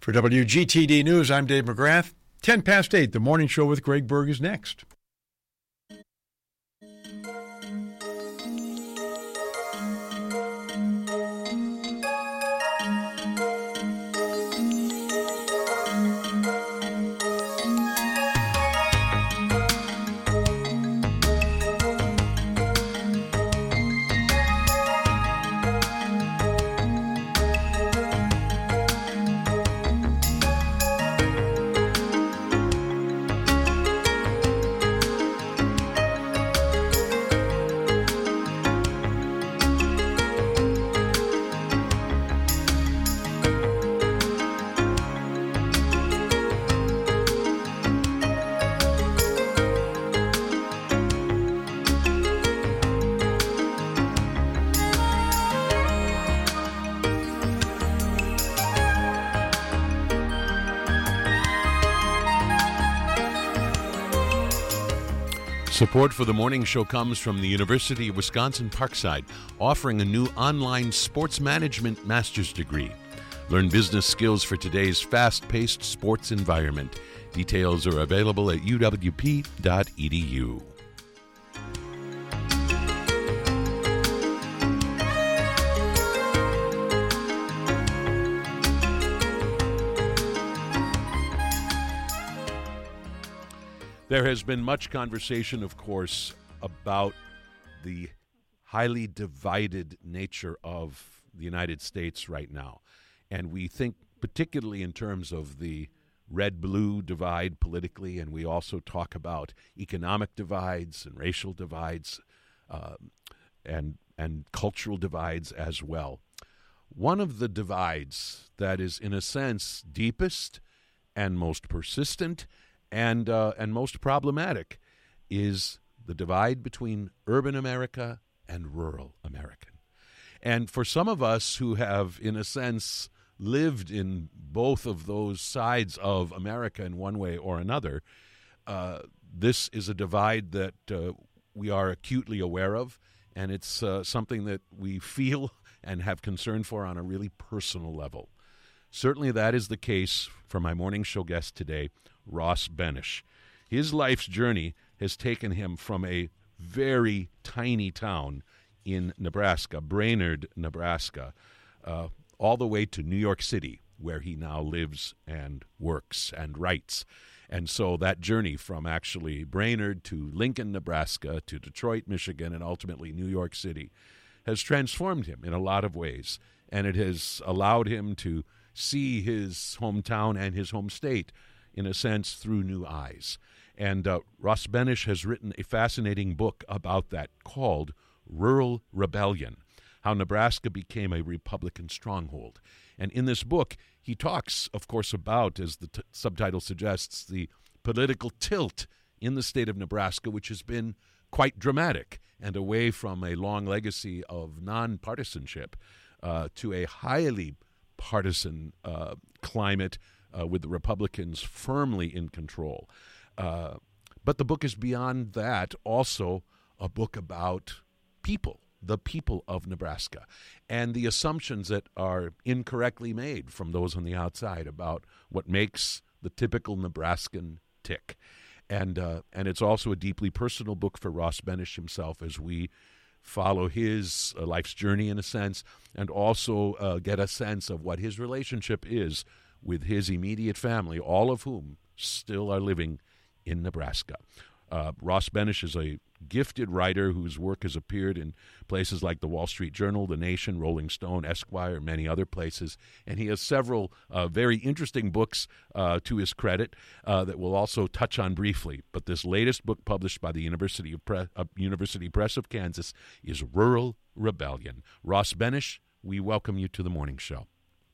For WGTD News, I'm Dave McGrath. 10 past 8, the morning show with Greg Berg is next. Support for the morning show comes from the University of Wisconsin-Parkside, offering a new online sports management master's degree. Learn business skills for today's fast-paced sports environment. Details are available at uwp.edu. There has been much conversation, of course, about the highly divided nature of the United States right now. And we think particularly in terms of the red-blue divide politically, and we also talk about economic divides and racial divides and cultural divides as well. One of the divides that is, in a sense, deepest and most persistent and most problematic is the divide between urban America and rural America. And for some of us who have, in a sense, lived in both of those sides of America in one way or another, this is a divide that we are acutely aware of, and it's something that we feel and have concern for on a really personal level. Certainly that is the case for my morning show guest today, Ross Benesch. His life's journey has taken him from a very tiny town in Nebraska, Brainerd, Nebraska, all the way to New York City, where he now lives and works and writes. And so that journey from actually Brainerd to Lincoln, Nebraska, to Detroit, Michigan, and ultimately New York City has transformed him in a lot of ways. And it has allowed him to see his hometown and his home state, in a sense, through new eyes. And Ross Benesch has written a fascinating book about that called Rural Rebellion, How Nebraska Became a Republican Stronghold. And in this book, he talks, of course, about, as the subtitle suggests, the political tilt in the state of Nebraska, which has been quite dramatic and away from a long legacy of nonpartisanship to a highly partisan climate with the Republicans firmly in control. But the book is beyond that also a book about people, the people of Nebraska, and the assumptions that are incorrectly made from those on the outside about what makes the typical Nebraskan tick. And it's also a deeply personal book for Ross Benesch himself as we follow his life's journey in a sense, and also get a sense of what his relationship is with his immediate family, all of whom still are living in Nebraska. Ross Benesch is a gifted writer whose work has appeared in places like the Wall Street Journal, The Nation, Rolling Stone, Esquire, and many other places. And he has several very interesting books to his credit that we'll also touch on briefly. But this latest book published by the University Press of Kansas is Rural Rebellion. Ross Benesch, we welcome you to the morning show.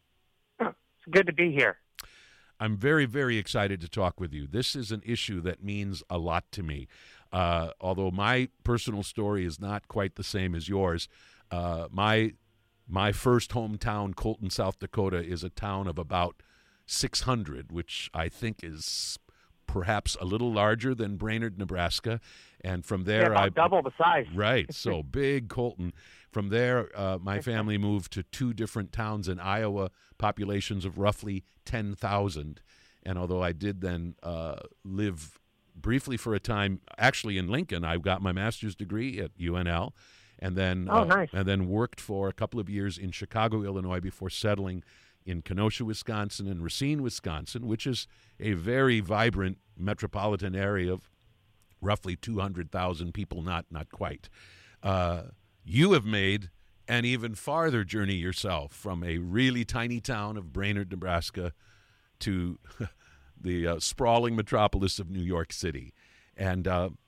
It's good to be here. I'm very, very excited to talk with you. This is an issue that means a lot to me. Although my personal story is not quite the same as yours, my first hometown, Colton, South Dakota, is a town of about 600, which I think is perhaps a little larger than Brainerd, Nebraska. And from there, about double the size. Right, so big Colton. From there, my family moved to two different towns in Iowa, populations of roughly 10,000. And although I did then live briefly for a time, actually in Lincoln, I got my master's degree at UNL, and then nice. and then worked for a couple of years in Chicago, Illinois, before settling in Kenosha, Wisconsin, and Racine, Wisconsin, which is a very vibrant metropolitan area of roughly 200,000 people, not quite. You have made an even farther journey yourself from a really tiny town of Brainerd, Nebraska, to the sprawling metropolis of New York City. And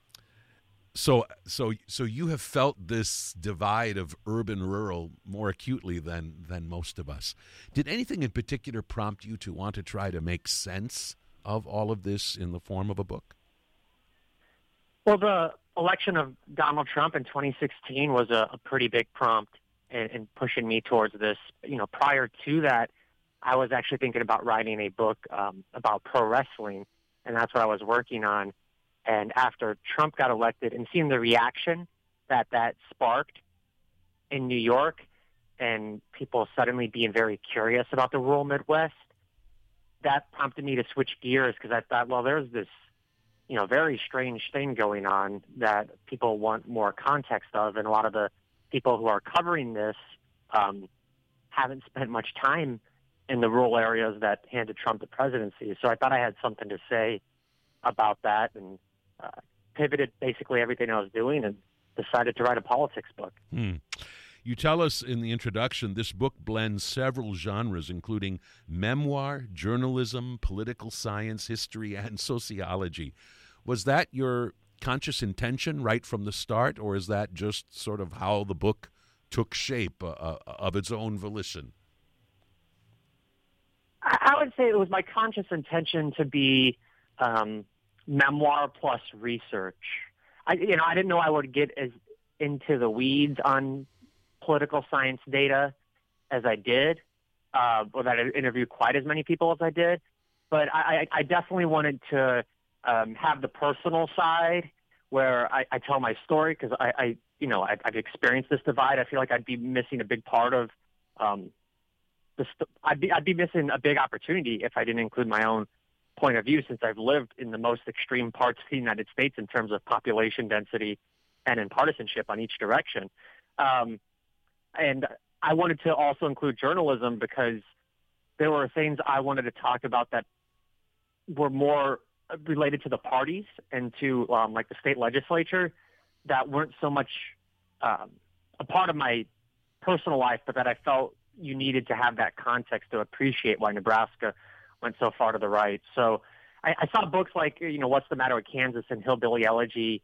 so you have felt this divide of urban-rural more acutely than most of us. Did anything in particular prompt you to want to try to make sense of all of this in the form of a book? Well, the election of Donald Trump in 2016 was a pretty big prompt in pushing me towards this. Prior to that, I was actually thinking about writing a book about pro wrestling, and that's what I was working on. And after Trump got elected and seeing the reaction that sparked in New York and people suddenly being very curious about the rural Midwest, that prompted me to switch gears because I thought, well, there's this very strange thing going on that people want more context of, and a lot of the people who are covering this haven't spent much time in the rural areas that handed Trump the presidency. So I thought I had something to say about that, and pivoted basically everything I was doing and decided to write a politics book. You tell us in the introduction, this book blends several genres, including memoir, journalism, political science, history, and sociology. Was that your conscious intention right from the start, or is that just sort of how the book took shape of its own volition? I would say it was my conscious intention to be memoir plus research. I didn't know I would get as into the weeds on political science data as I did, or that I interviewed quite as many people as I did. But I definitely wanted to have the personal side where I tell my story, because I've experienced this divide. I feel like I'd be missing a big part of I'd be missing a big opportunity if I didn't include my own point of view, since I've lived in the most extreme parts of the United States in terms of population density and in partisanship on each direction. And I wanted to also include journalism because there were things I wanted to talk about that were more related to the parties and to like the state legislature that weren't so much a part of my personal life, but that I felt you needed to have that context to appreciate why Nebraska went so far to the right. So I saw books like, What's the Matter with Kansas and Hillbilly Elegy,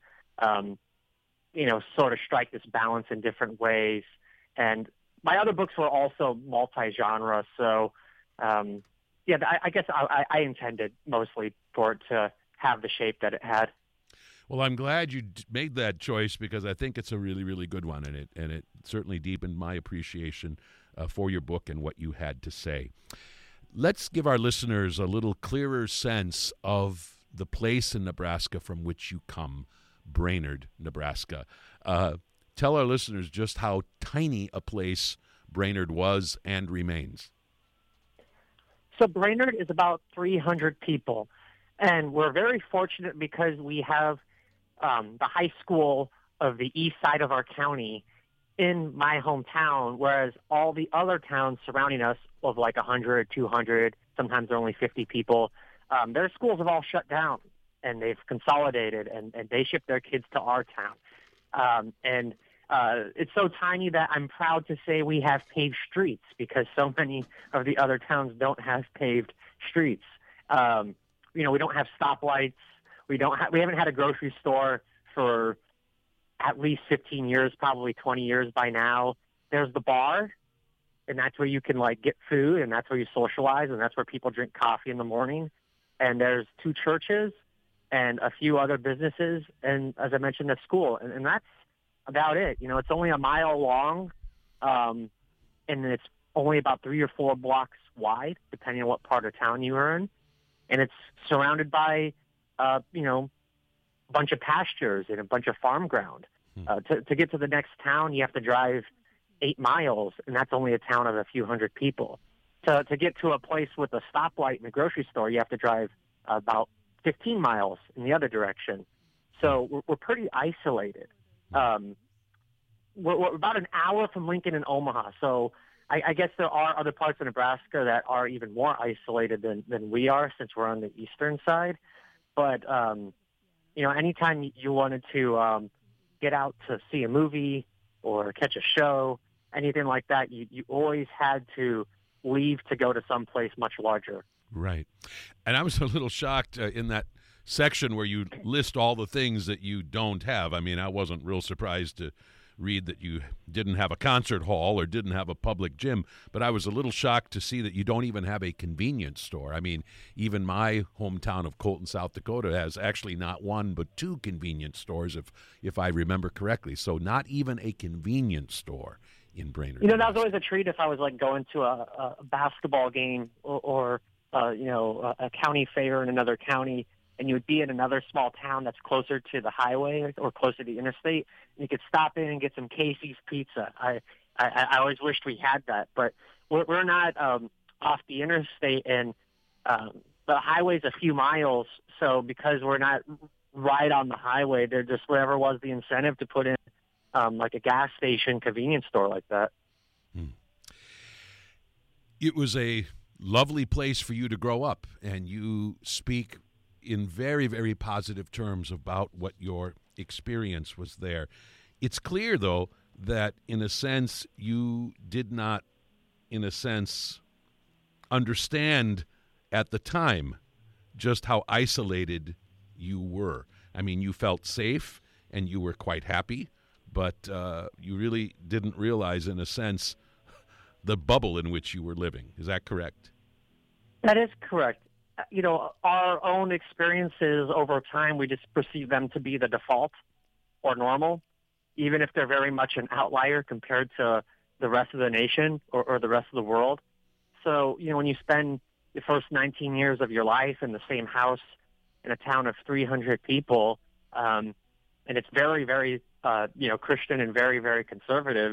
sort of strike this balance in different ways. And my other books were also multi-genre. So, I guess I intended mostly for it to have the shape that it had. Well, I'm glad you made that choice, because I think it's a really, really good one, and it certainly deepened my appreciation for your book and what you had to say. Let's give our listeners a little clearer sense of the place in Nebraska from which you come, Brainerd, Nebraska. Tell our listeners just how tiny a place Brainerd was and remains. So Brainerd is about 300 people, and we're very fortunate because we have the high school of the east side of our county in my hometown, whereas all the other towns surrounding us of like 100, 200, sometimes they're only 50 people, their schools have all shut down, and they've consolidated, and they ship their kids to our town. And it's so tiny that I'm proud to say we have paved streets, because so many of the other towns don't have paved streets. We don't have stoplights. We haven't had a grocery store for at least 15 years, probably 20 years by now. There's the bar, and that's where you can get food, and that's where you socialize, and that's where people drink coffee in the morning. And there's 2 churches and a few other businesses, and as I mentioned, a school, and that's about it. It's only a mile long, and it's only about 3 or 4 blocks wide, depending on what part of town you are in. And it's surrounded by, a bunch of pastures and a bunch of farm ground. To get to the next town, you have to drive, 8 miles, and that's only a town of a few hundred people. To get to a place with a stoplight and a grocery store, you have to drive about 15 miles in the other direction. So we're pretty isolated. We're about an hour from Lincoln and Omaha. So I guess there are other parts of Nebraska that are even more isolated than we are, since we're on the eastern side. But, anytime you wanted to get out to see a movie or catch a show, anything like that, you always had to leave to go to someplace much larger. Right. And I was a little shocked in that section where you list all the things that you don't have. I mean, I wasn't real surprised to read that you didn't have a concert hall or didn't have a public gym, but I was a little shocked to see that you don't even have a convenience store. I mean, even my hometown of Colton, South Dakota has actually not one but 2 convenience stores, if I remember correctly. So not even a convenience store in Brainerd. That was always a treat if I was like going to a basketball game or a county fair in another county, and you would be in another small town that's closer to the highway or closer to the interstate, and you could stop in and get some Casey's pizza. I always wished we had that, but we're not off the interstate, and the highway's a few miles, so because we're not right on the highway, there just whatever was the incentive to put in like a gas station convenience store like that. It was a lovely place for you to grow up, and you speak in very, very positive terms about what your experience was there. It's clear, though, that in a sense you did not, understand at the time just how isolated you were. I mean, you felt safe and you were quite happy, but you really didn't realize, in a sense, the bubble in which you were living. Is that correct? That is correct. Our own experiences over time, we just perceive them to be the default or normal, even if they're very much an outlier compared to the rest of the nation or the rest of the world. So, when you spend the first 19 years of your life in the same house in a town of 300 people, and it's very, very, Christian and very, very conservative,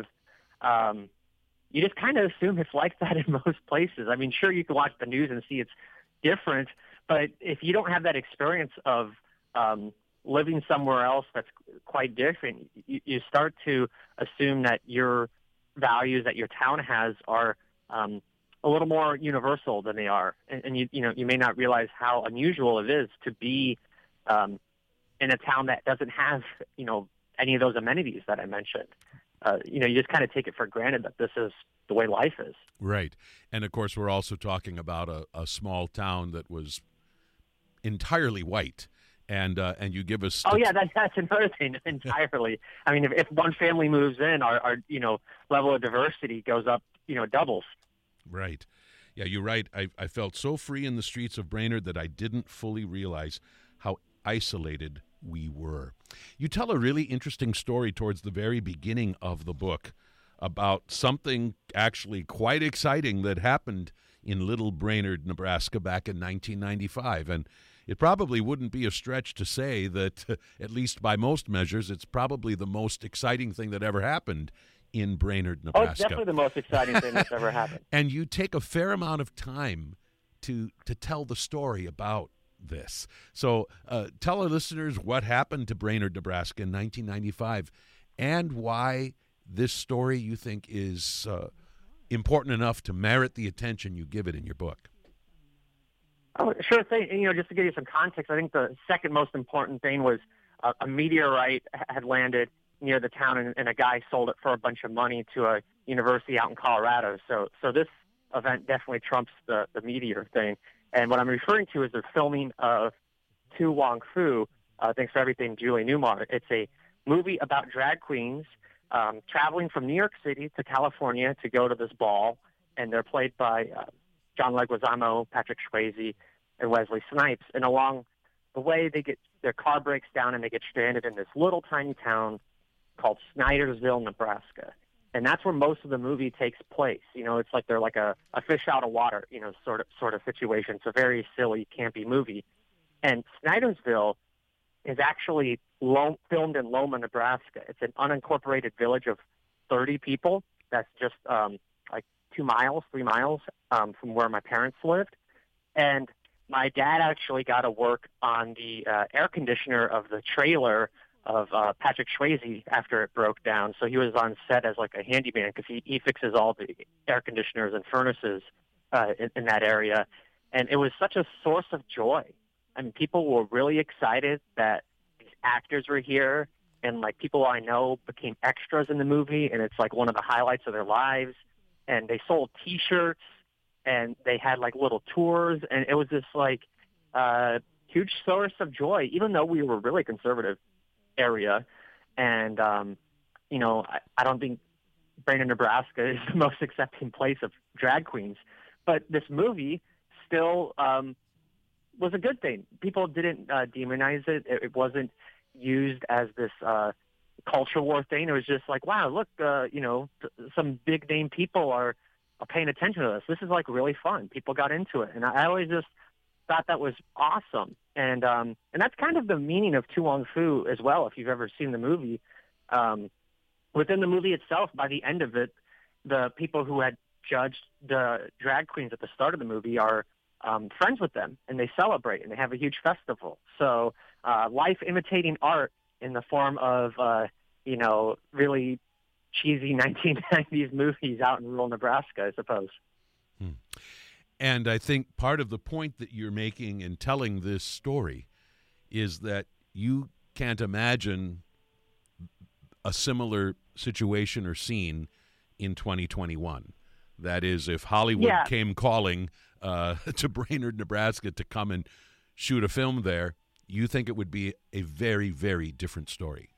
you just kind of assume it's like that in most places. I mean, sure, you can watch the news and see it's different, but if you don't have that experience of living somewhere else that's quite different, you start to assume that your values that your town has are a little more universal than they are, and you may not realize how unusual it is to be in a town that doesn't have any of those amenities that I mentioned. You just kind of take it for granted that this is the way life is. Right. And, of course, we're also talking about a small town that was entirely white. And you give us... Oh, yeah, that's another thing, entirely. I mean, if one family moves in, our level of diversity goes up, doubles. Right. Yeah, you're right. I felt so free in the streets of Brainerd that I didn't fully realize how isolated we were. You tell a really interesting story towards the very beginning of the book about something actually quite exciting that happened in Little Brainerd, Nebraska back in 1995. And it probably wouldn't be a stretch to say that, at least by most measures, it's probably the most exciting thing that ever happened in Brainerd, Nebraska. Oh, it's definitely the most exciting thing that's ever happened. And you take a fair amount of time to tell the story about this. So tell our listeners what happened to Brainerd, Nebraska in 1995 and why this story you think is important enough to merit the attention you give it in your book. Oh, sure thing. Just to give you some context, I think the second most important thing was a meteorite had landed near the town, and a guy sold it for a bunch of money to a university out in Colorado. So this event definitely trumps the meteor thing. And what I'm referring to is the filming of To Wong Fu, Thanks for Everything, Julie Newmar. It's a movie about drag queens traveling from New York City to California to go to this ball, and they're played by John Leguizamo, Patrick Swayze, and Wesley Snipes. And along the way, their car breaks down, and they get stranded in this little tiny town called Snydersville, Nebraska. And that's where most of the movie takes place. It's like they're like a fish out of water, sort of situation. It's a very silly, campy movie. And Snydersville is actually filmed in Loma, Nebraska. It's an unincorporated village of 30 people that's just like 2 miles, 3 miles from where my parents lived. And my dad actually got to work on the air conditioner of the trailer of Patrick Swayze after it broke down. So he was on set as like a handyman because he fixes all the air conditioners and furnaces in that area. And it was such a source of joy. I mean, people were really excited that these actors were here, and like people I know became extras in the movie, and it's like one of the highlights of their lives. And they sold T-shirts, and they had like little tours, and it was this like huge source of joy, even though we were really conservative area. And you know, I don't think Brainerd, Nebraska is the most accepting place of drag queens, but this movie still was a good thing. People didn't demonize it. It wasn't used as this culture war thing. It was just like, wow, look, you know, some big name people are paying attention to this. This is like really fun. People got into it, and I always just thought that was awesome. And that's kind of the meaning of To Wong Foo as well. If you've ever seen the movie, within the movie itself, by the end of it, the people who had judged the drag queens at the start of the movie are friends with them, and they celebrate, and they have a huge festival. So life imitating art in the form of, you know, really cheesy 1990s movies out in rural Nebraska, I suppose. And I think part of the point that you're making in telling this story is that you can't imagine a similar situation or scene in 2021. That is, if Hollywood came calling to Brainerd, Nebraska to come and shoot a film there, you think it would be a very, very different story.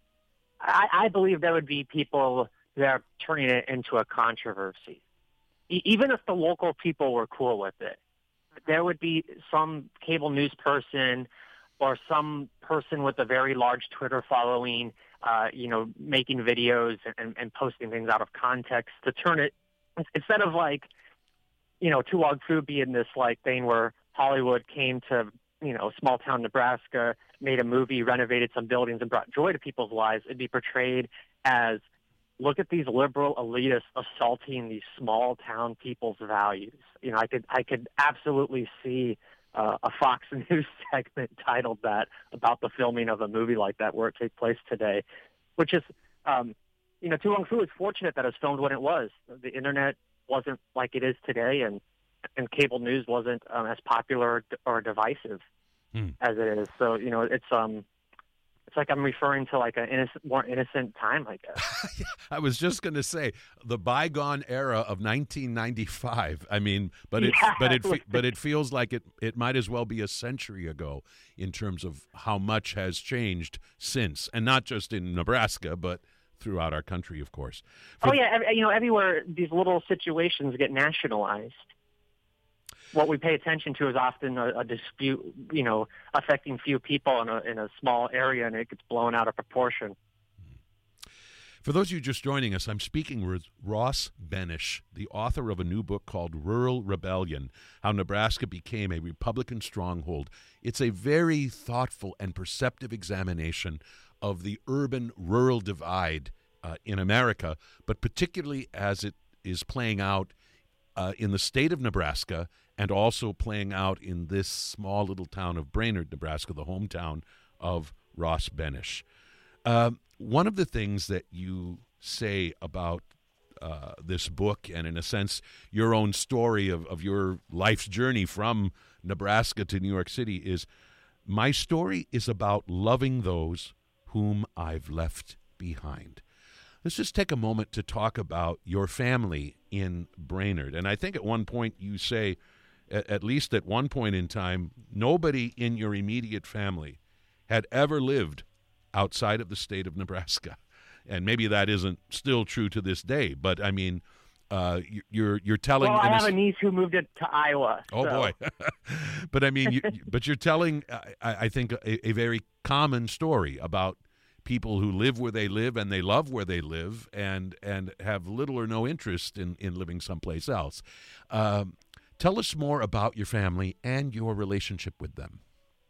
I believe there would be people that are turning it into a controversy. Even if the local people were cool with it, there would be some cable news person or some person with a very large Twitter following, you know, making videos and posting things out of context to turn it, instead of like, you know, To Wong Foo being this like thing where Hollywood came to, you know, small town Nebraska, made a movie, renovated some buildings, and brought joy to people's lives. It'd be portrayed as, look at these liberal elitists assaulting these small town people's values. You know, I could absolutely see a Fox News segment titled that about the filming of a movie like that where it takes place today, which is, you know, To Wong Foo is fortunate that it was filmed when it was. The internet wasn't like it is today, and cable news wasn't as popular or divisive as it is. So, you know, it's like I'm referring to like a more innocent time, I guess. I was just going to say the bygone era of 1995. I mean, but it feels like it might as well be a century ago in terms of how much has changed since, and not just in Nebraska, but throughout our country, of course. You know, everywhere these little situations get nationalized. What we pay attention to is often a dispute, you know, affecting few people in a small area, and it gets blown out of proportion. For those of you just joining us, I'm speaking with Ross Benes, the author of a new book called Rural Rebellion, How Nebraska Became a Republican Stronghold. It's a very thoughtful and perceptive examination of the urban-rural divide in America, but particularly as it is playing out in the state of Nebraska and also playing out in this small little town of Brainerd, Nebraska, the hometown of Ross Benes. One of the things that you say about this book, and in a sense your own story of your life's journey from Nebraska to New York City, is, my story is about loving those whom I've left behind. Let's just take a moment to talk about your family in Brainerd. And I think at one point you say, at least at one point in time, nobody in your immediate family had ever lived outside of the state of Nebraska. And maybe that isn't still true to this day, but I mean, you're telling. Well, I have a niece who moved it to Iowa. Oh so. Boy! But I mean, you're telling, I think, a very common story about people who live where they live and they love where they live and have little or no interest in living someplace else. Tell us more about your family and your relationship with them.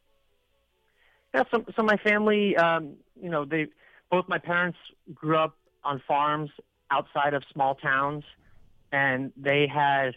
Yeah, so my family, you know, both my parents grew up on farms outside of small towns, and they had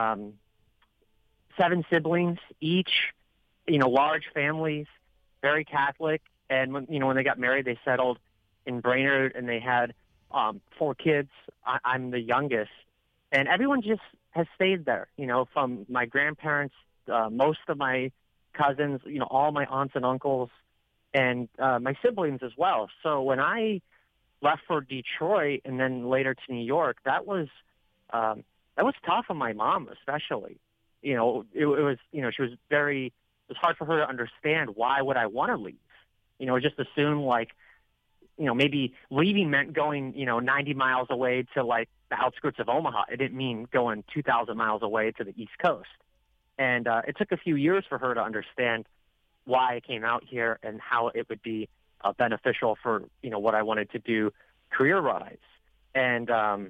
7 siblings each, large families, very Catholic. And when they got married, they settled in Brainerd, and they had 4 kids. I'm the youngest, and everyone just has stayed there. From my grandparents, most of my cousins, all my aunts and uncles, and my siblings as well. So when I left for Detroit and then later to New York, that was tough on my mom, especially. It was she was it was hard for her to understand why would I want to leave. Just assume maybe leaving meant going 90 miles away to like the outskirts of Omaha. It didn't mean going 2,000 miles away to the East Coast. And it took a few years for her to understand why I came out here and how it would be beneficial for what I wanted to do career-wise. And I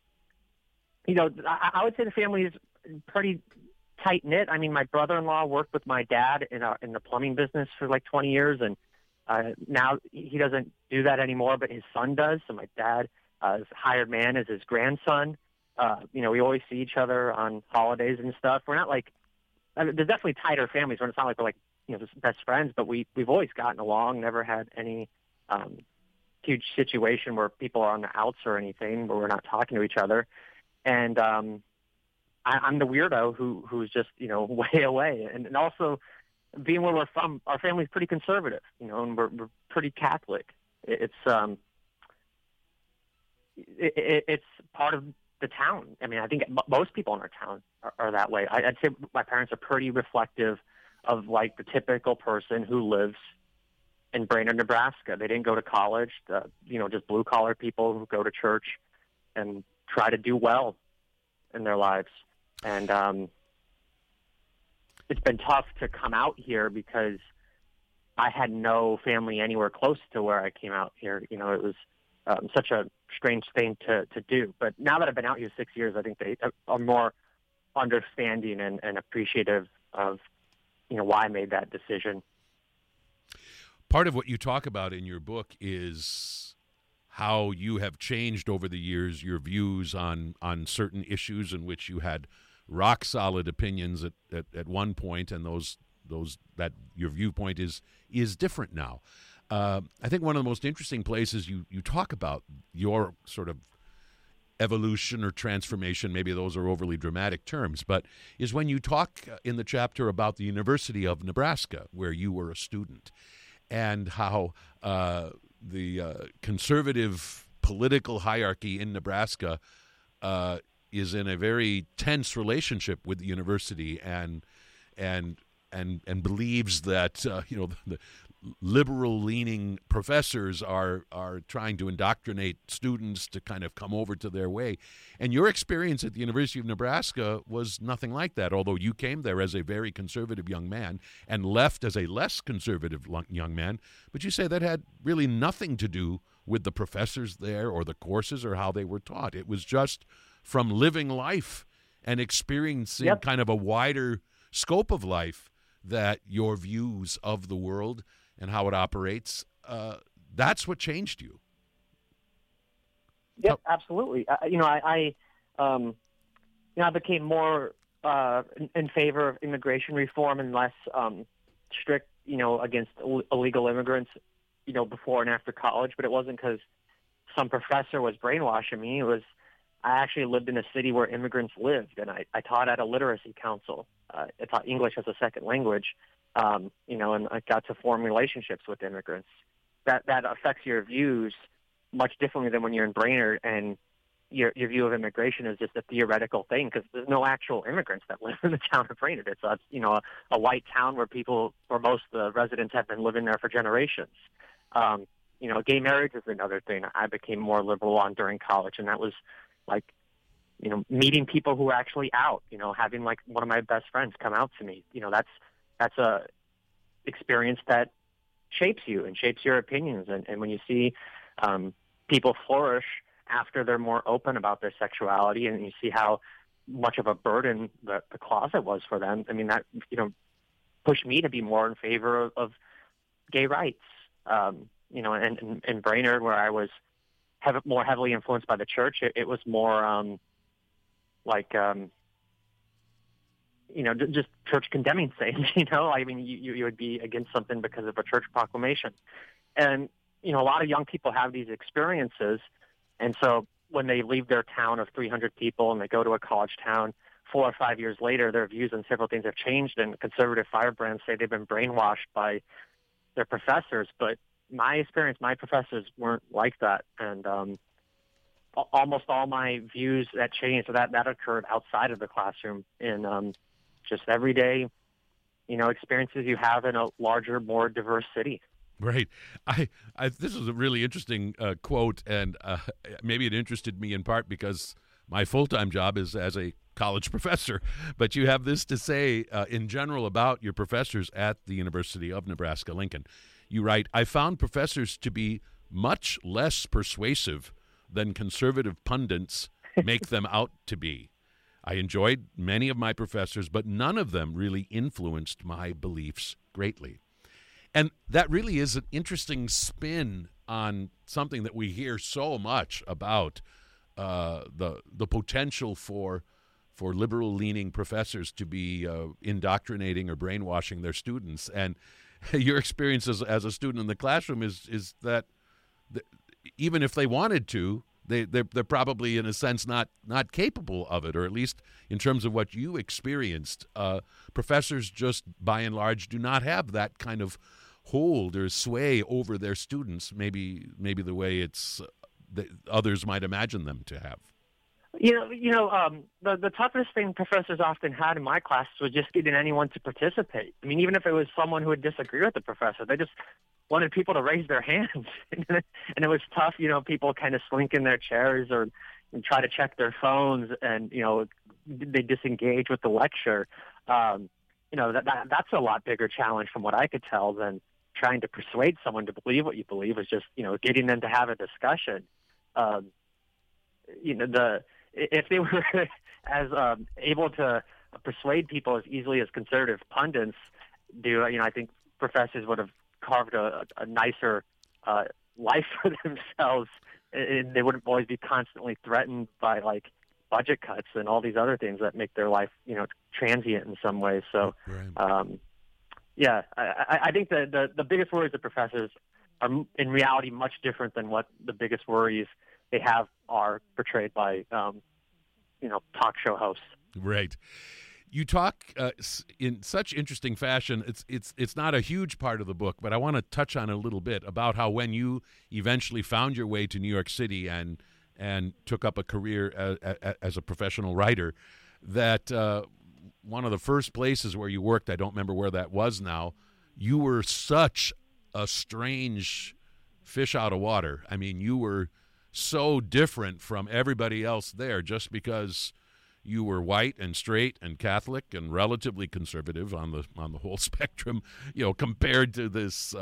would say the family is pretty tight-knit. I mean, my brother-in-law worked with my dad in the plumbing business for like 20 years, and now he doesn't do that anymore, but his son does. So my dad is hired man as his grandson. We always see each other on holidays and stuff. We're not there's definitely tighter families where it's not like we're just best friends, but we've always gotten along, never had any huge situation where people are on the outs or anything where we're not talking to each other. And I'm the weirdo who's just, way away. And also being where we're from, our family's pretty conservative, and we're pretty Catholic. It's part of the town. I mean, I think most people in our town are that way. I'd say my parents are pretty reflective of like the typical person who lives in Brainerd, Nebraska. They didn't go to college, just blue collar people who go to church and try to do well in their lives. And it's been tough to come out here because I had no family anywhere close to where I came out here. It was such a strange thing to do. But now that I've been out here 6 years, I think they are more understanding and appreciative of, why I made that decision. Part of what you talk about in your book is how you have changed over the years, your views on certain issues in which you had rock solid opinions at one point, and those that your viewpoint is different now. I think one of the most interesting places you talk about your sort of evolution or transformation, maybe those are overly dramatic terms, but is when you talk in the chapter about the University of Nebraska, where you were a student, and how the conservative political hierarchy in Nebraska is in a very tense relationship with the university and believes that the liberal-leaning professors are trying to indoctrinate students to kind of come over to their way. And your experience at the University of Nebraska was nothing like that, although you came there as a very conservative young man and left as a less conservative young man. But you say that had really nothing to do with the professors there or the courses or how they were taught. It was just from living life and experiencing kind of a wider scope of life that your views of the world and how it operates, that's what changed you. Yep, absolutely. I became more in favor of immigration reform and less strict, against illegal immigrants, before and after college. But it wasn't because some professor was brainwashing me. It was I actually lived in a city where immigrants lived, and I taught at a literacy council. I taught English as a second language, and I got to form relationships with immigrants. That affects your views much differently than when you're in Brainerd, and your view of immigration is just a theoretical thing because there's no actual immigrants that live in the town of Brainerd. It's a white town where most of the residents have been living there for generations. Gay marriage is another thing I became more liberal on during college, and that was like, meeting people who are actually out, having like one of my best friends come out to me. That's a experience that shapes you and shapes your opinions. And when you see people flourish after they're more open about their sexuality, and you see how much of a burden the closet was for them, I mean, that, pushed me to be more in favor of gay rights. And in Brainerd, where I was more heavily influenced by the church. It was more just church condemning things. I mean, you would be against something because of a church proclamation. And, a lot of young people have these experiences. And so when they leave their town of 300 people and they go to a college town, 4 or 5 years later, their views on several things have changed, and conservative firebrands say they've been brainwashed by their professors. But my experience, my professors weren't like that. And almost all my views that changed, so that occurred outside of the classroom in just everyday, experiences you have in a larger, more diverse city. Right. I this is a really interesting quote, and maybe it interested me in part because my full-time job is as a college professor. But you have this to say in general about your professors at the University of Nebraska-Lincoln. You write, "I found professors to be much less persuasive than conservative pundits make them out to be. I enjoyed many of my professors, but none of them really influenced my beliefs greatly." And that really is an interesting spin on something that we hear so much about, the potential for liberal-leaning professors to be indoctrinating or brainwashing their students. And your experience as a student in the classroom is that even if they wanted to, they're probably in a sense not capable of it, or at least in terms of what you experienced. Professors just by and large do not have that kind of hold or sway over their students, maybe the way it's that others might imagine them to have. The toughest thing professors often had in my classes was just getting anyone to participate. I mean, even if it was someone who would disagree with the professor, they just wanted people to raise their hands. And it was tough, people kind of slink in their chairs or try to check their phones, and, they disengage with the lecture. That's a lot bigger challenge from what I could tell than trying to persuade someone to believe what you believe. Is just, getting them to have a discussion. If they were as able to persuade people as easily as conservative pundits do, I think professors would have carved a nicer life for themselves, and they wouldn't always be constantly threatened by budget cuts and all these other things that make their life transient in some ways. So, right. I think the biggest worries of professors are in reality much different than what the biggest worries they have are portrayed by talk show hosts. Right. You talk in such interesting fashion. It's not a huge part of the book, but I want to touch on it a little bit about how when you eventually found your way to New York City and took up a career as a professional writer, that one of the first places where you worked, I don't remember where that was now, you were such a strange fish out of water. I mean, you were so different from everybody else there just because you were white and straight and Catholic and relatively conservative on the whole spectrum, compared to this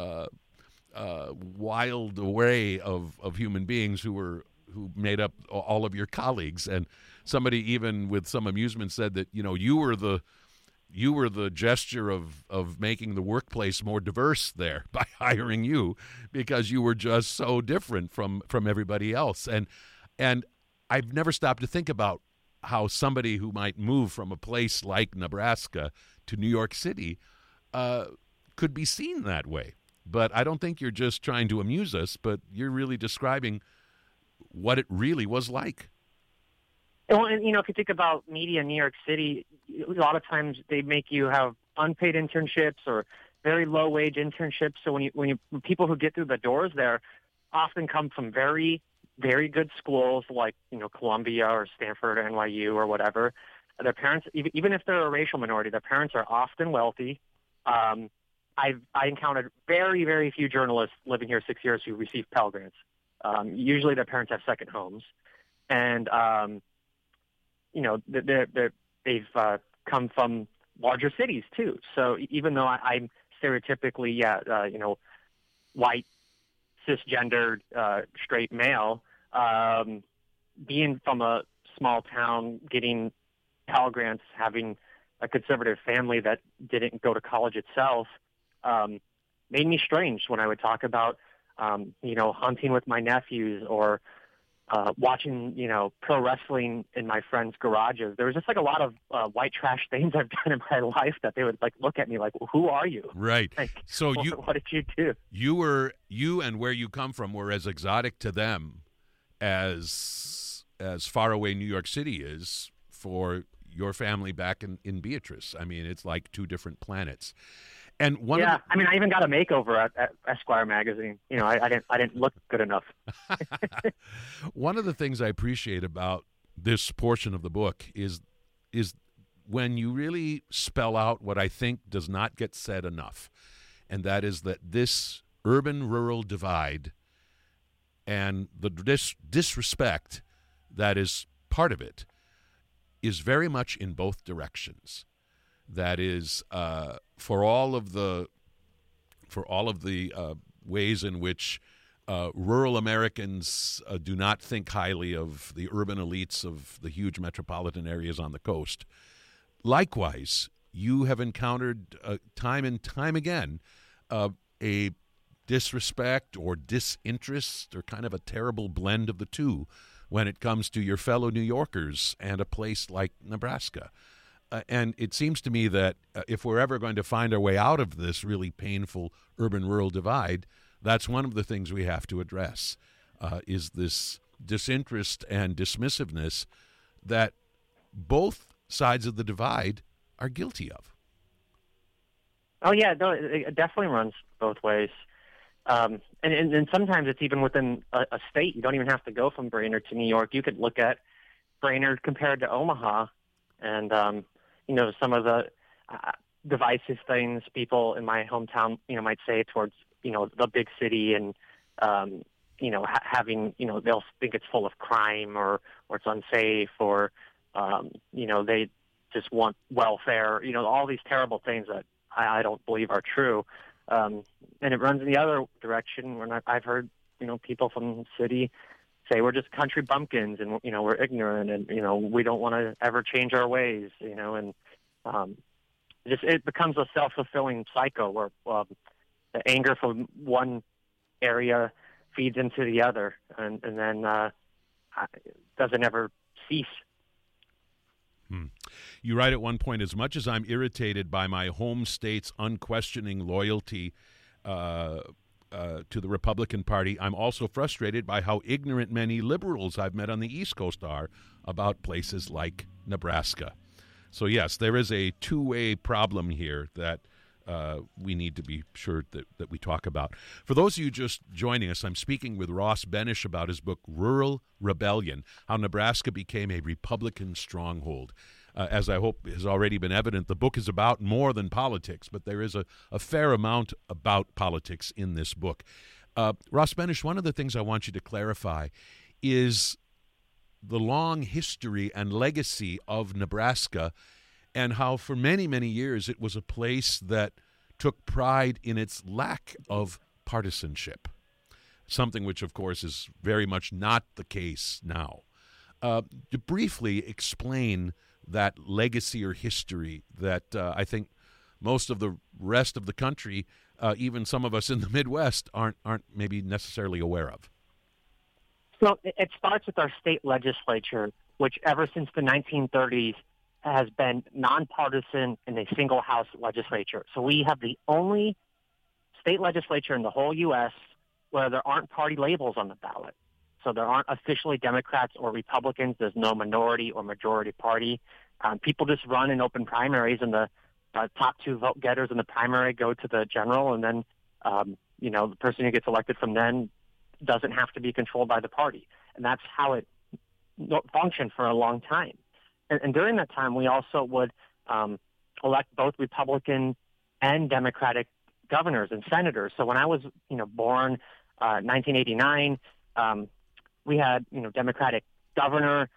wild array of human beings who made up all of your colleagues. And somebody even with some amusement said that you were the gesture of making the workplace more diverse there by hiring you, because you were just so different from everybody else. And I've never stopped to think about how somebody who might move from a place like Nebraska to New York City could be seen that way. But I don't think you're just trying to amuse us, but you're really describing what it really was like. Well, and, if you think about media in New York City, a lot of times they make you have unpaid internships or very low-wage internships. So when people who get through the doors there often come from very, very good schools like, Columbia or Stanford or NYU or whatever. Their parents, even if they're a racial minority, their parents are often wealthy. I encountered very, very few journalists living here 6 years who receive Pell Grants. Usually their parents have second homes. And, they've come from larger cities too. So even though I'm stereotypically, white, cisgendered, straight male, being from a small town, getting Pell Grants, having a conservative family that didn't go to college itself, made me strange when I would talk about, hunting with my nephews or watching, pro wrestling in my friends' garages. There was just like a lot of white trash things I've done in my life that they would like look at me like, well, "Who are you?" Right. Like, So what did you do? You and where you come from were as exotic to them as far away New York City is for your family back in Beatrice. I mean, it's like two different planets. And I even got a makeover at Esquire magazine. I didn't look good enough. One of the things I appreciate about this portion of the book is when you really spell out what I think does not get said enough, and that is that this urban-rural divide and the disrespect that is part of it is very much in both directions. That is, for all of the ways in which rural Americans do not think highly of the urban elites of the huge metropolitan areas on the coast. Likewise, you have encountered time and time again a disrespect or disinterest or kind of a terrible blend of the two when it comes to your fellow New Yorkers and a place like Nebraska. And it seems to me that if we're ever going to find our way out of this really painful urban-rural divide, that's one of the things we have to address, is this disinterest and dismissiveness that both sides of the divide are guilty of. Oh, yeah, no, it definitely runs both ways. And sometimes it's even within a state. You don't even have to go from Brainerd to New York. You could look at Brainerd compared to Omaha, and some of the divisive things people in my hometown, might say towards, the big city and, having, they'll think it's full of crime or it's unsafe or, they just want welfare, all these terrible things that I don't believe are true. And it runs in the other direction when I've heard, people from the city say we're just country bumpkins and, we're ignorant and, we don't want to ever change our ways, and it becomes a self-fulfilling cycle where the anger from one area feeds into the other and then doesn't ever cease. You write at one point, as much as I'm irritated by my home state's unquestioning loyalty to the Republican Party, I'm also frustrated by how ignorant many liberals I've met on the East Coast are about places like Nebraska. So, yes, there is a two-way problem here that we need to be sure that we talk about. For those of you just joining us, I'm speaking with Ross Benesch about his book, Rural Rebellion, How Nebraska Became a Republican Stronghold. As I hope has already been evident, the book is about more than politics, but there is a fair amount about politics in this book. Ross Benesch, one of the things I want you to clarify is the long history and legacy of Nebraska and how for many, many years it was a place that took pride in its lack of partisanship, something which, of course, is very much not the case now. To briefly explain that legacy or history that I think most of the rest of the country, even some of us in the Midwest, aren't maybe necessarily aware of. So it starts with our state legislature, which ever since the 1930s has been nonpartisan in a single house legislature. So we have the only state legislature in the whole U.S. where there aren't party labels on the ballot. So there aren't officially Democrats or Republicans. There's no minority or majority party. People just run in open primaries, and the top two vote getters in the primary go to the general, and then the person who gets elected from then doesn't have to be controlled by the party. And that's how it functioned for a long time. And during that time, we also would elect both Republican and Democratic governors and senators. So when I was, born 1989, we had, Democratic governor,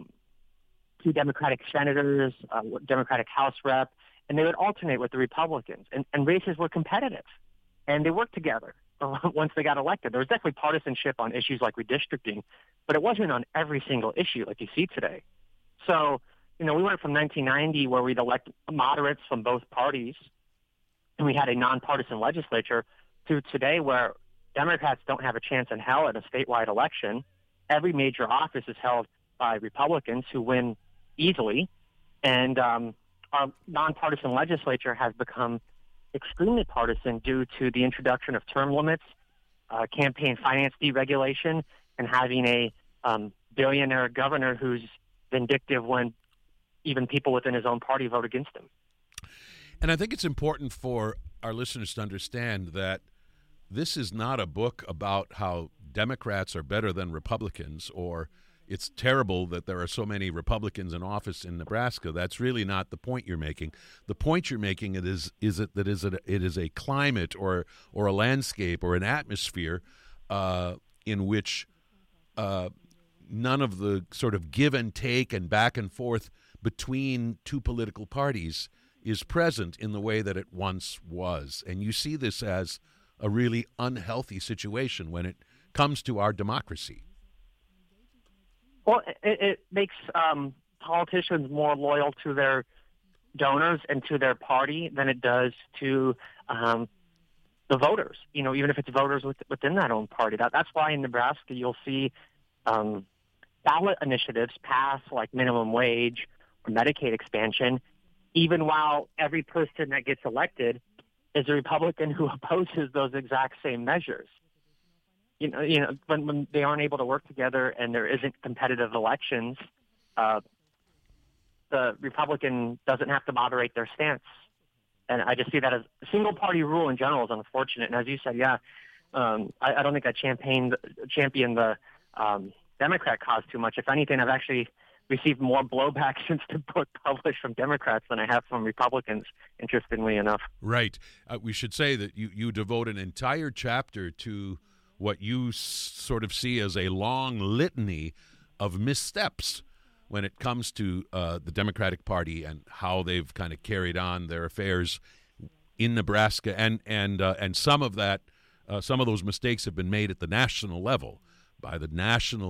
two Democratic senators, Democratic House rep, and they would alternate with the Republicans. And races were competitive, and they worked together once they got elected. There was definitely partisanship on issues like redistricting, but it wasn't on every single issue like you see today. So, we went from 1990 where we'd elect moderates from both parties, and we had a nonpartisan legislature, to today where Democrats don't have a chance in hell at a statewide election, every major office is held by Republicans who win easily, and our nonpartisan legislature has become extremely partisan due to the introduction of term limits, campaign finance deregulation, and having a billionaire governor who's vindictive when even people within his own party vote against him. And I think it's important for our listeners to understand that this is not a book about how Democrats are better than Republicans, or it's terrible that there are so many Republicans in office in Nebraska. That's really not the point you're making. The point you're making it is a climate or a landscape or an atmosphere in which none of the sort of give and take and back and forth between two political parties is present in the way that it once was. And you see this as a really unhealthy situation when it comes to our democracy. Well, it makes politicians more loyal to their donors and to their party than it does to the voters, even if it's voters within that own party. That's why in Nebraska you'll see ballot initiatives pass, like minimum wage or Medicaid expansion, even while every person that gets elected is a Republican who opposes those exact same measures. When they aren't able to work together and there isn't competitive elections, the Republican doesn't have to moderate their stance. And I just see that as a single-party rule in general is unfortunate. And as you said, I don't think I champion the Democrat cause too much. If anything, I've actually received more blowback since the book published from Democrats than I have from Republicans, interestingly enough. Right. We should say that you devote an entire chapter to what you sort of see as a long litany of missteps when it comes to the Democratic Party and how they've kind of carried on their affairs in Nebraska, and some of those mistakes have been made at the national level by the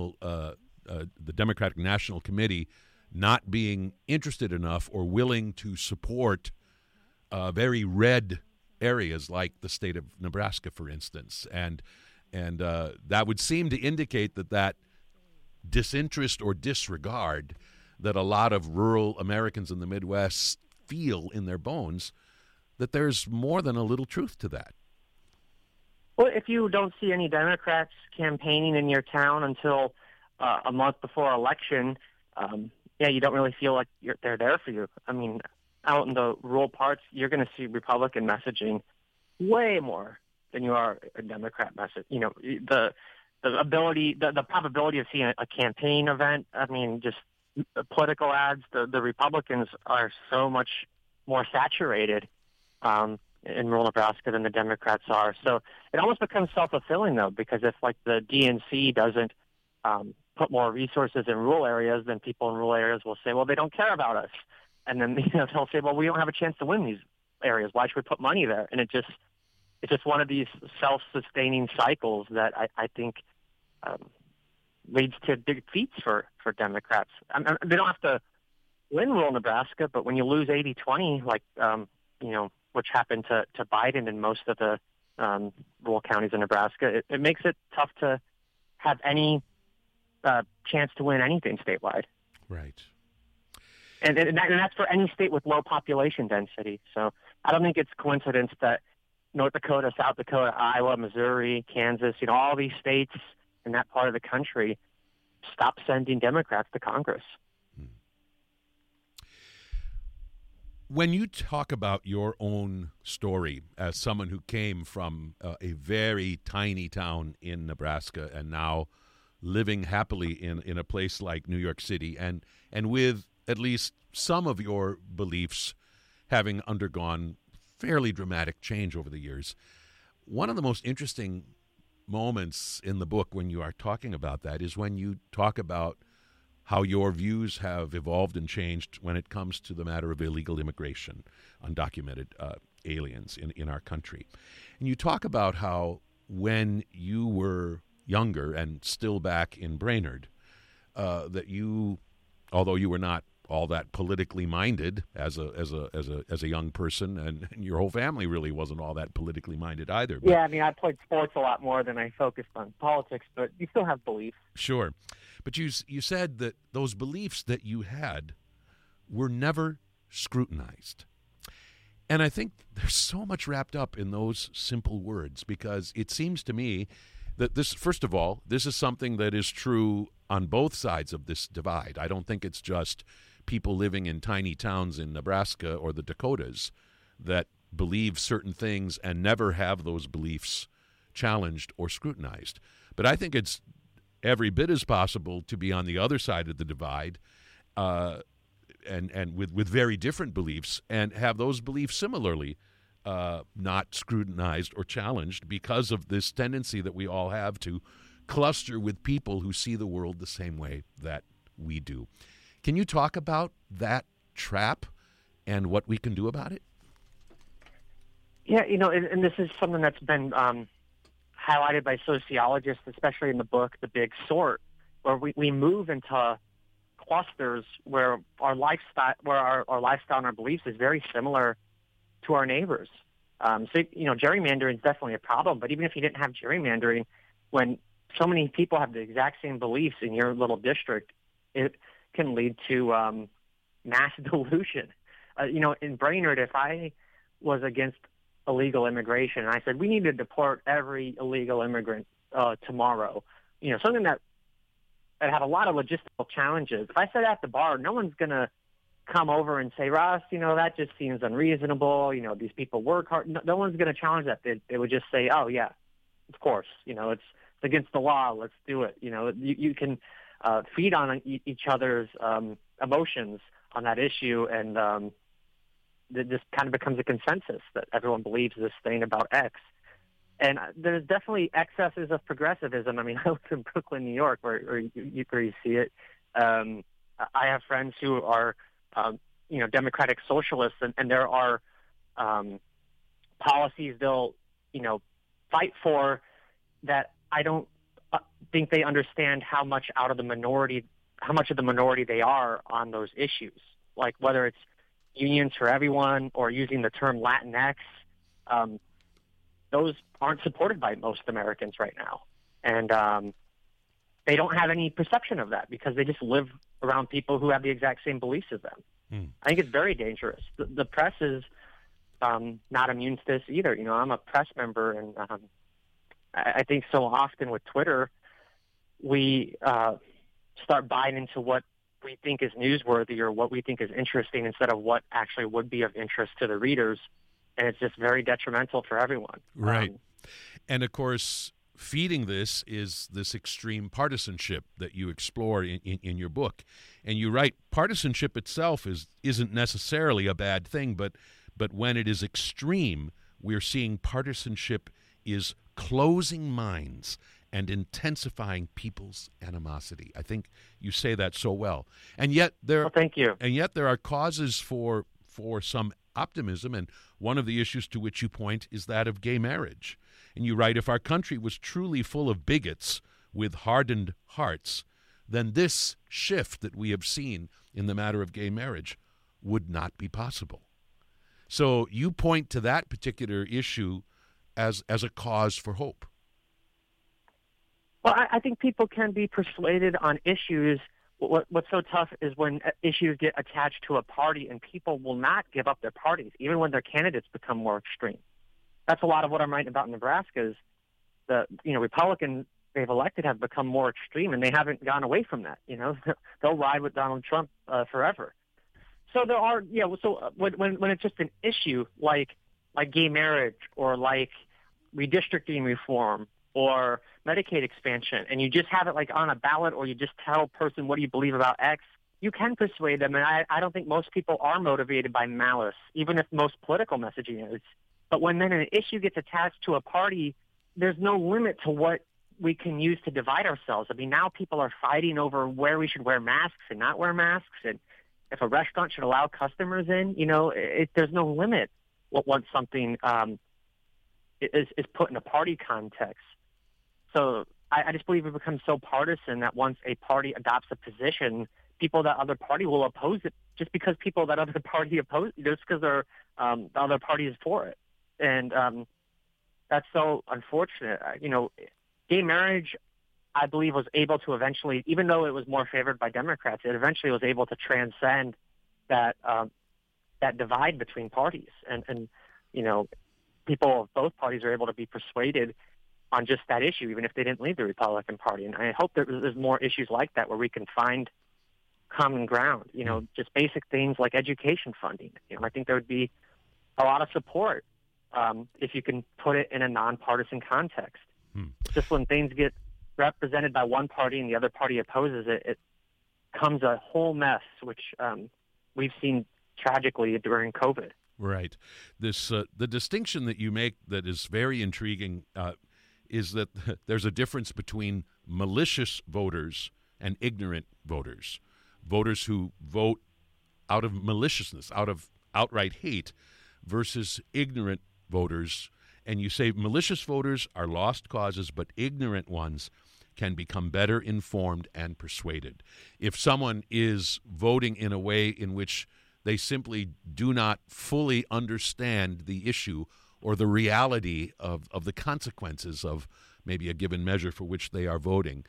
Democratic National Committee not being interested enough or willing to support very red areas like the state of Nebraska, for instance, and that would seem to indicate that disinterest or disregard that a lot of rural Americans in the Midwest feel in their bones, that there's more than a little truth to that. Well, if you don't see any Democrats campaigning in your town until a month before election, you don't really feel like they're there for you. I mean, out in the rural parts, you're going to see Republican messaging way more than you are a Democrat message. The probability of seeing a campaign event, I mean, just political ads, the Republicans are so much more saturated in rural Nebraska than the Democrats are. So it almost becomes self-fulfilling, though, because if, like, the DNC doesn't put more resources in rural areas, then people in rural areas will say, well, they don't care about us. And then they'll say, well, we don't have a chance to win these areas. Why should we put money there? And it's just one of these self-sustaining cycles that I think leads to defeats for Democrats. They don't have to win rural Nebraska, but when you lose 80-20, like which happened to Biden in most of the rural counties in Nebraska, it makes it tough to have any chance to win anything statewide. Right. And that's for any state with low population density. So I don't think it's coincidence that North Dakota, South Dakota, Iowa, Missouri, Kansas, all these states in that part of the country stop sending Democrats to Congress. When you talk about your own story as someone who came from a very tiny town in Nebraska and now living happily in a place like New York City, and with at least some of your beliefs having undergone fairly dramatic change over the years, one of the most interesting moments in the book when you are talking about that is when you talk about how your views have evolved and changed when it comes to the matter of illegal immigration, undocumented aliens in our country. And you talk about how when you were younger and still back in Brainerd, that you, although you were not all that politically minded as a young person, and your whole family really wasn't all that politically minded either. But, yeah, I mean, I played sports a lot more than I focused on politics, but you still have beliefs. Sure. But you said that those beliefs that you had were never scrutinized. And I think there's so much wrapped up in those simple words, because it seems to me that this, first of all, this is something that is true on both sides of this divide. I don't think it's just people living in tiny towns in Nebraska or the Dakotas that believe certain things and never have those beliefs challenged or scrutinized. But I think it's every bit as possible to be on the other side of the divide, and with very different beliefs, and have those beliefs similarly not scrutinized or challenged, because of this tendency that we all have to cluster with people who see the world the same way that we do. Can you talk about that trap and what we can do about it? Yeah, and this is something that's been highlighted by sociologists, especially in the book The Big Sort, where we move into clusters where our lifestyle, and our beliefs is very similar to our neighbors. So gerrymandering is definitely a problem. But even if you didn't have gerrymandering, when so many people have the exact same beliefs in your little district, it can lead to mass delusion. In Brainerd, if I was against illegal immigration and I said we need to deport every illegal immigrant tomorrow, something that had a lot of logistical challenges. If I said at the bar, no one's going to come over and say, Ross, that just seems unreasonable. These people work hard. No one's going to challenge that. They would just say, oh, yeah, of course. It's against the law. Let's do it. You can feed on each other's emotions on that issue, and this kind of becomes a consensus that everyone believes this thing about X. And there's definitely excesses of progressivism. I mean, I live in Brooklyn, New York, where you see it. I have friends who are, democratic socialists, and there are policies they'll, fight for that I don't think they understand how much of the minority they are on those issues. Like whether it's unions for everyone or using the term Latinx. Those aren't supported by most Americans right now. And they don't have any perception of that because they just live around people who have the exact same beliefs as them. I think it's very dangerous. The press is not immune to this either. I'm a press member, and I think so often with Twitter, we start buying into what we think is newsworthy or what we think is interesting instead of what actually would be of interest to the readers. And it's just very detrimental for everyone. Right. And, of course, feeding this is this extreme partisanship that you explore in your book. And you write, partisanship itself isn't necessarily a bad thing, but when it is extreme, we're seeing partisanship is closing minds and intensifying people's animosity. I think you say that so well. And yet thank you. And yet there are causes for some optimism, and one of the issues to which you point is that of gay marriage. And you write, if our country was truly full of bigots with hardened hearts, then this shift that we have seen in the matter of gay marriage would not be possible. So you point to that particular issue as a cause for hope. Well, I think people can be persuaded on issues. What's so tough is when issues get attached to a party and people will not give up their parties, even when their candidates become more extreme. That's a lot of what I'm writing about in Nebraska is the Republicans they've elected have become more extreme, and they haven't gone away from that. They'll ride with Donald Trump forever. So there are, so when it's just an issue like gay marriage or like redistricting reform or Medicaid expansion, and you just have it like on a ballot, or you just tell a person, what do you believe about X, you can persuade them. And I don't think most people are motivated by malice, even if most political messaging is. But when then an issue gets attached to a party, there's no limit to what we can use to divide ourselves. I mean, now people are fighting over where we should wear masks and not wear masks, and if a restaurant should allow customers in. There's no limit once something is put in a party context. So I just believe it becomes so partisan that once a party adopts a position, people that other party will oppose it just because people that other party oppose, just because they're the other party is for it, and that's so unfortunate. Gay marriage, I believe, was able to eventually, even though it was more favored by Democrats, it eventually was able to transcend that divide between parties, and people of both parties are able to be persuaded on just that issue, even if they didn't leave the Republican Party. And I hope there's more issues like that where we can find common ground, just basic things like education funding. I think there would be a lot of support if you can put it in a nonpartisan context. Just when things get represented by one party and the other party opposes it, it comes a whole mess, which we've seen tragically during COVID. Right. This the distinction that you make that is very intriguing is that there's a difference between malicious voters and ignorant voters. Voters who vote out of maliciousness, out of outright hate, versus ignorant voters. And you say malicious voters are lost causes, but ignorant ones can become better informed and persuaded. If someone is voting in a way in which they simply do not fully understand the issue or the reality of the consequences of maybe a given measure for which they are voting,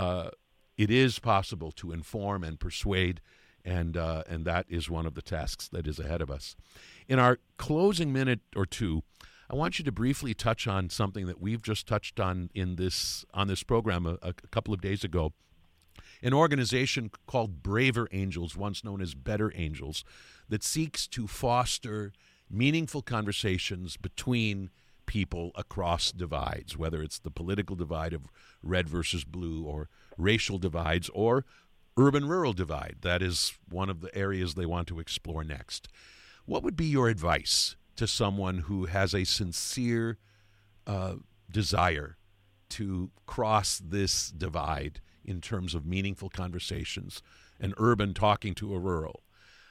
it is possible to inform and persuade, and that is one of the tasks that is ahead of us. In our closing minute or two, I want you to briefly touch on something that we've just touched on on this program a couple of days ago. An organization called Braver Angels, once known as Better Angels, that seeks to foster meaningful conversations between people across divides, whether it's the political divide of red versus blue, or racial divides, or urban-rural divide. That is one of the areas they want to explore next. What would be your advice to someone who has a sincere desire to cross this divide in terms of meaningful conversations, an urban talking to a rural?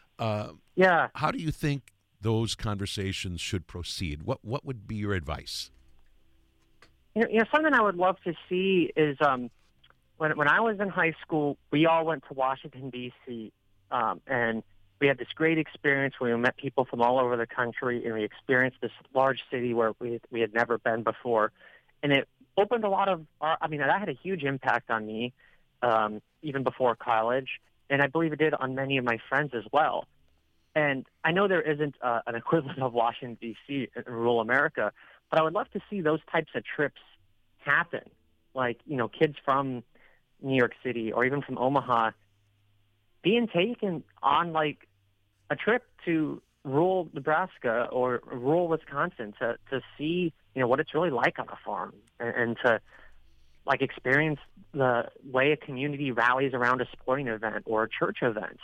How do you think those conversations should proceed? What would be your advice? Something I would love to see is when I was in high school, we all went to Washington, D.C., and we had this great experience where we met people from all over the country, and we experienced this large city where we had never been before. And it opened a lot of that had a huge impact on me, even before college, and I believe it did on many of my friends as well. And I know there isn't an equivalent of Washington, D.C. in rural America, but I would love to see those types of trips happen. Like, kids from New York City or even from Omaha being taken on, like, a trip to rural Nebraska or rural Wisconsin to see, what it's really like on a farm, and to, like, experience the way a community rallies around a sporting event or a church event.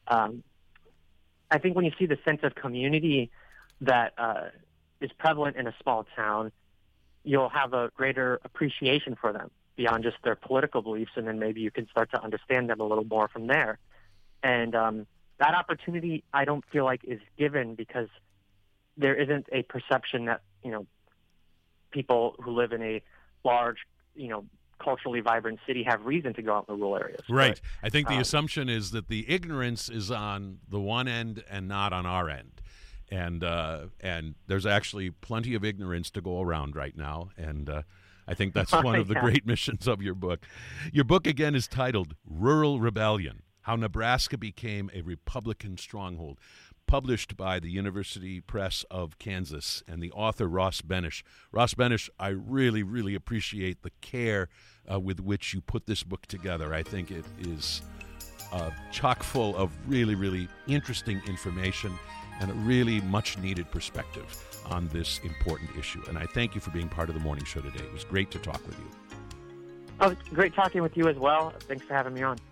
I think when you see the sense of community that is prevalent in a small town, you'll have a greater appreciation for them beyond just their political beliefs, and then maybe you can start to understand them a little more from there. And that opportunity, I don't feel like is given because there isn't a perception that, people who live in a large, culturally vibrant city have reason to go out in the rural areas. Right. But I think the assumption is that the ignorance is on the one end and not on our end. And there's actually plenty of ignorance to go around right now. And I think that's one of the great missions of your book. Your book, again, is titled Rural Rebellion: How Nebraska Became a Republican Stronghold, published by the University Press of Kansas, and the author, Ross Benesch. Ross Benesch, I really, really appreciate the care with which you put this book together. I think it is chock full of really, really interesting information and a really much-needed perspective on this important issue. And I thank you for being part of the morning show today. It was great to talk with you. Oh, it's great talking with you as well. Thanks for having me on.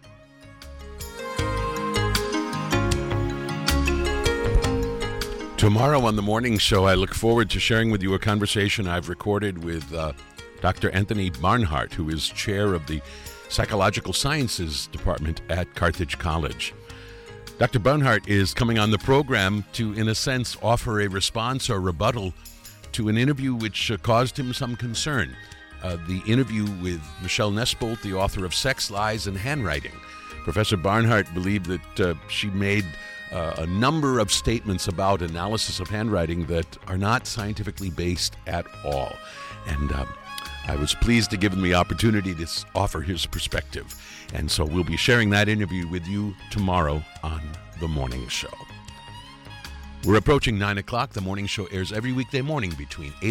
Tomorrow on the morning show, I look forward to sharing with you a conversation I've recorded with Dr. Anthony Barnhart, who is chair of the Psychological Sciences Department at Carthage College. Dr. Barnhart is coming on the program to, in a sense, offer a response or rebuttal to an interview which caused him some concern. The interview with Michelle Nesbolt, the author of Sex, Lies, and Handwriting. Professor Barnhart believed that she made a number of statements about analysis of handwriting that are not scientifically based at all. And I was pleased to give him the opportunity to offer his perspective. And so we'll be sharing that interview with you tomorrow on The Morning Show. We're approaching 9 o'clock. The Morning Show airs every weekday morning between 8